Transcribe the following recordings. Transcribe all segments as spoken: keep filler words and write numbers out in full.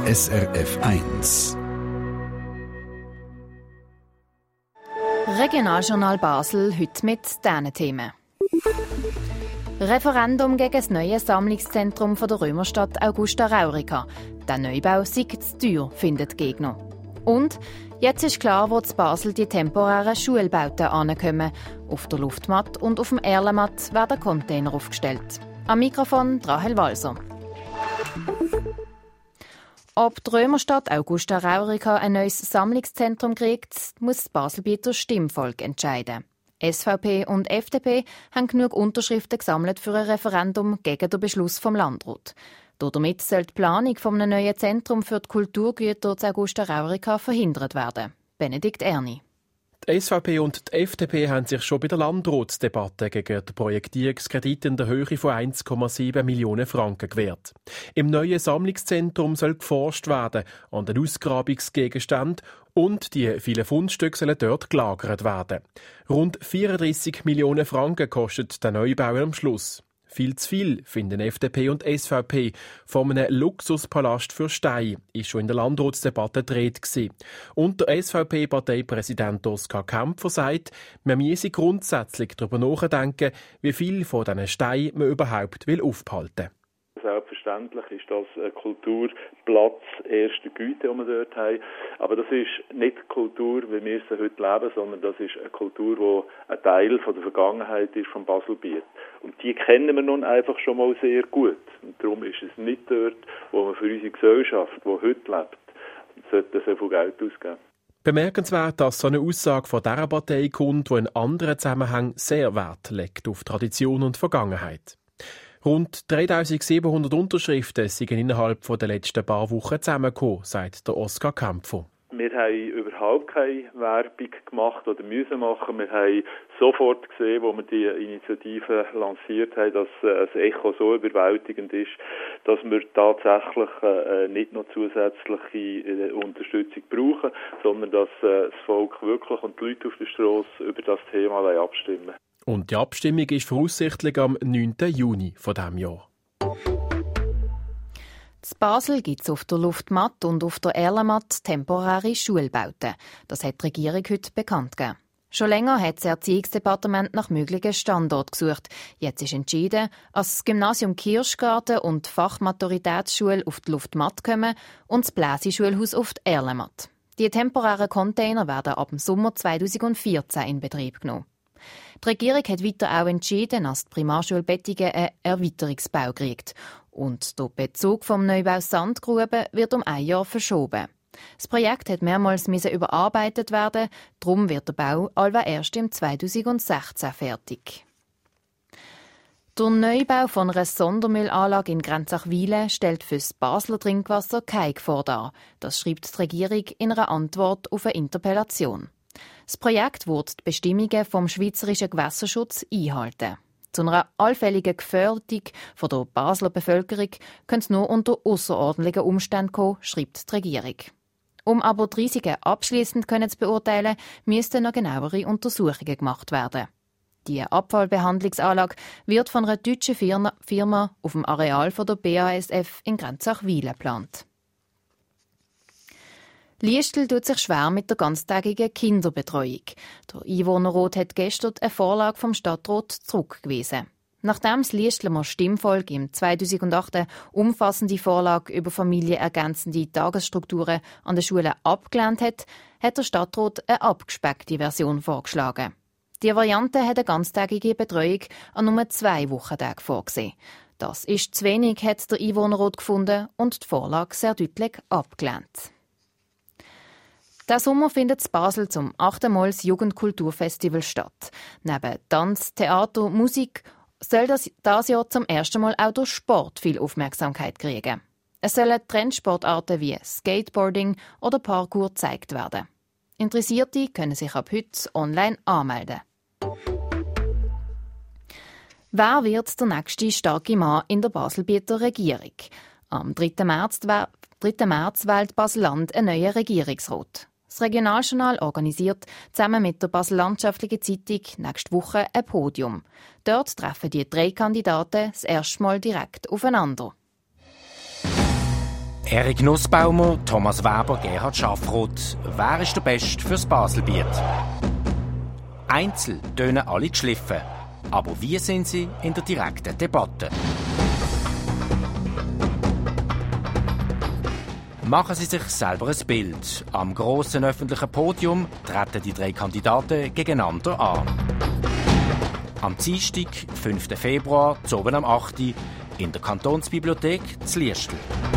S R F eins. Regionaljournal Basel, heute mit diesen Themen. Referendum gegen das neue Sammlungszentrum von der Römerstadt Augusta Raurica. Der Neubau sei zu teuer, findet die Gegner. Und jetzt ist klar, wo zu Basel die temporären Schulbauten ankommen. Auf der Luftmatt und auf dem Erlenmatt werden Container aufgestellt. Am Mikrofon Rahel Walser. Ob die Römerstadt Augusta Raurica ein neues Sammlungszentrum kriegt, muss das Baselbieter Stimmvolk entscheiden. S V P und F D P haben genug Unterschriften gesammelt für ein Referendum gegen den Beschluss vom Landrat. Damit soll die Planung von einem neuen Zentrum für die Kulturgüter zu Augusta Raurica verhindert werden. Benedikt Erni. Die S V P und die F D P haben sich schon bei der Landratsdebatte gegen den Projektierungskredit in der Höhe von eins Komma sieben Millionen Franken gewährt. Im neuen Sammlungszentrum soll geforscht werden an den Ausgrabungsgegenständen und die vielen Fundstücke sollen dort gelagert werden. Rund vierunddreissig Millionen Franken kostet der Neubau am Schluss. Viel zu viel, finden F D P und S V P. Von einem Luxuspalast für Steine ist schon in der Landratsdebatte gedreht gewesen. Und der S V P-Parteipräsident Oskar Kämpfer sagt, man müsse grundsätzlich darüber nachdenken, wie viel von diesen Steinen man überhaupt will aufhalten. Selbstverständlich ist das ein Kulturplatz erster Güte, den wir dort haben. Aber das ist nicht die Kultur, wie wir sie heute leben, sondern das ist eine Kultur, die ein Teil von der Vergangenheit ist vom Baselbiet. Und die kennen wir nun einfach schon mal sehr gut. Und darum ist es nicht dort, wo man für unsere Gesellschaft, die heute lebt, sollte so viel Geld ausgeben. Bemerkenswert, dass so eine Aussage von dieser Partei kommt, die in anderen Zusammenhängen sehr Wert legt auf Tradition und Vergangenheit. Rund dreitausendsiebenhundert Unterschriften sind innerhalb der letzten paar Wochen zusammengekommen, sagt der Oskar Kämpfer. Wir haben überhaupt keine Werbung gemacht oder müssen machen. Wir haben sofort gesehen, als wir die Initiative lanciert haben, dass das Echo so überwältigend ist, dass wir tatsächlich nicht noch zusätzliche Unterstützung brauchen, sondern dass das Volk wirklich und die Leute auf der Strasse über das Thema abstimmen. Und die Abstimmung ist voraussichtlich am neunten Juni dieses Jahr. In Basel gibt es auf der Luftmatt und auf der Erlenmatt temporäre Schulbauten. Das hat die Regierung heute bekannt gegeben. Schon länger hat das Erziehungsdepartement nach möglichen Standorten gesucht. Jetzt ist entschieden, dass das Gymnasium Kirschgarten und die Fachmaturitätsschule auf die Luftmatt kommen und das Bläsi-Schulhaus auf die Erlenmatt. Die temporären Container werden ab dem Sommer zweitausendvierzehn in Betrieb genommen. Die Regierung hat weiter auch entschieden, dass die Primarschule Bettingen einen Erweiterungsbau kriegt. Und der Bezug vom Neubau Sandgruben wird um ein Jahr verschoben. Das Projekt hat mehrmals überarbeitet werden, darum wird der Bau allweil erst im zweitausendsechzehn fertig. Der Neubau von einer Sondermüllanlage in Grenzachwilen stellt für das Basler Trinkwasser keine Gefahr dar. Das schreibt die Regierung in einer Antwort auf eine Interpellation. Das Projekt wird die Bestimmungen vom Schweizerischen Gewässerschutz einhalten. Zu einer allfälligen Gefährdung von der Basler Bevölkerung könnte es nur unter außerordentlichen Umständen kommen, schreibt die Regierung. Um aber die Risiken abschliessend zu beurteilen, müssten noch genauere Untersuchungen gemacht werden. Die Abfallbehandlungsanlage wird von einer deutschen Firma auf dem Areal der B A S F in Grenzachwilen geplant. Liestel tut sich schwer mit der ganztägigen Kinderbetreuung. Der Einwohnerrat hat gestern eine Vorlage vom Stadtrat zurückgewiesen. Nachdem das Liestler Stimmvolk im zweitausendacht eine umfassende Vorlage über familienergänzende Tagesstrukturen an den Schulen abgelehnt hat, hat der Stadtrat eine abgespeckte Version vorgeschlagen. Die Variante hat eine ganztägige Betreuung an nur zwei Wochentagen vorgesehen. Das ist zu wenig, hat der Einwohnerrat gefunden und die Vorlage sehr deutlich abgelehnt. Der Sommer findet in Basel zum achten Mal das Jugendkulturfestival statt. Neben Tanz, Theater, Musik soll das dieses Jahr zum ersten Mal auch durch Sport viel Aufmerksamkeit kriegen. Es sollen Trendsportarten wie Skateboarding oder Parkour gezeigt werden. Interessierte können sich ab heute online anmelden. Wer wird der nächste starke Mann in der Baselbieter Regierung? Am dritten März, dritten März wählt Basel-Land einen neuen Regierungsrat. Das Regionaljournal organisiert zusammen mit der Basel-Landschaftlichen Zeitung nächste Woche ein Podium. Dort treffen die drei Kandidaten das erste Mal direkt aufeinander. Erik Nussbaumer, Thomas Weber, Gerhard Schaffroth. Wer ist der Beste fürs Baselbiet? Einzel tönen alle geschliffen. Aber wie sind sie in der direkten Debatte? Machen Sie sich selber ein Bild. Am grossen öffentlichen Podium treten die drei Kandidaten gegeneinander an. Am Dienstag, fünften Februar, zu oben am achten in der Kantonsbibliothek zu Liestl.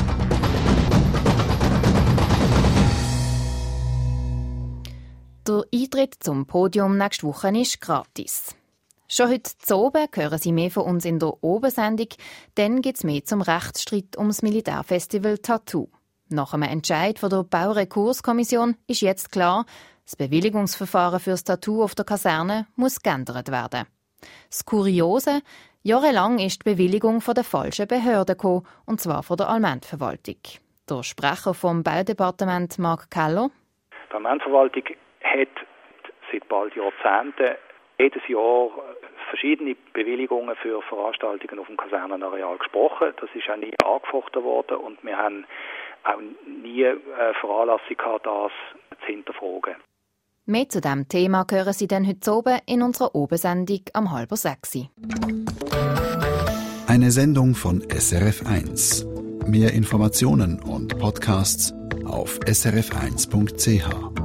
Der Eintritt zum Podium nächste Woche ist gratis. Schon heute zu oben hören Sie mehr von uns in der Oben-Sendung. Dann gibt es mehr zum Rechtsstreit ums Militärfestival Tattoo. Nach einem Entscheid von der Baurekurskommission ist jetzt klar, das Bewilligungsverfahren für das Tattoo auf der Kaserne muss geändert werden. Das Kuriose: Jahrelang ist die Bewilligung von der falschen Behörde gekommen, und zwar von der Allmendverwaltung. Der Sprecher vom Baudepartement, Marc Keller: Die Allmendverwaltung hat seit bald Jahrzehnten jedes Jahr verschiedene Bewilligungen für Veranstaltungen auf dem Kasernenareal gesprochen. Das ist auch nie angefochten worden und wir haben auch nie eine Veranlassung gehabt, das zu hinterfragen. Mehr zu diesem Thema hören Sie dann heute oben in unserer Oben-Sendung am halb sechs. Eine Sendung von S R F eins. Mehr Informationen und Podcasts auf s r f eins punkt c h.